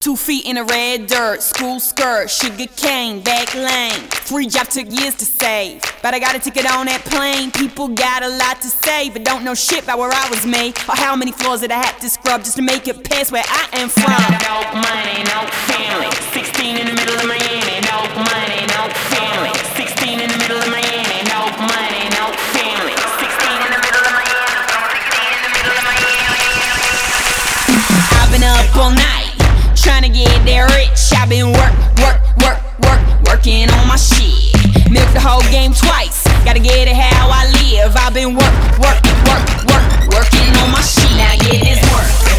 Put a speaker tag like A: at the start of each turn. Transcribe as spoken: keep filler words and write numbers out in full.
A: Two feet in the red dirt, school skirt, sugar cane, back lane. Free job took years to save, but I got a ticket on that plane. People got a lot to say, but don't know shit about where I was made, or how many floors that I had to scrub just to make it past where I am from.
B: No money, no family. Sixteen in the middle of Miami. No money, no family. Sixteen in the middle of Miami. No money, no family. Sixteen in the middle of Miami. Sixteen in the middle of Miami.
A: I've been up all night trying to get that rich. I've been work, work, work, work, working on my shit. Milk the whole game twice, gotta get it how I live. I've been work, work, work, work, working on my shit. Now get this work.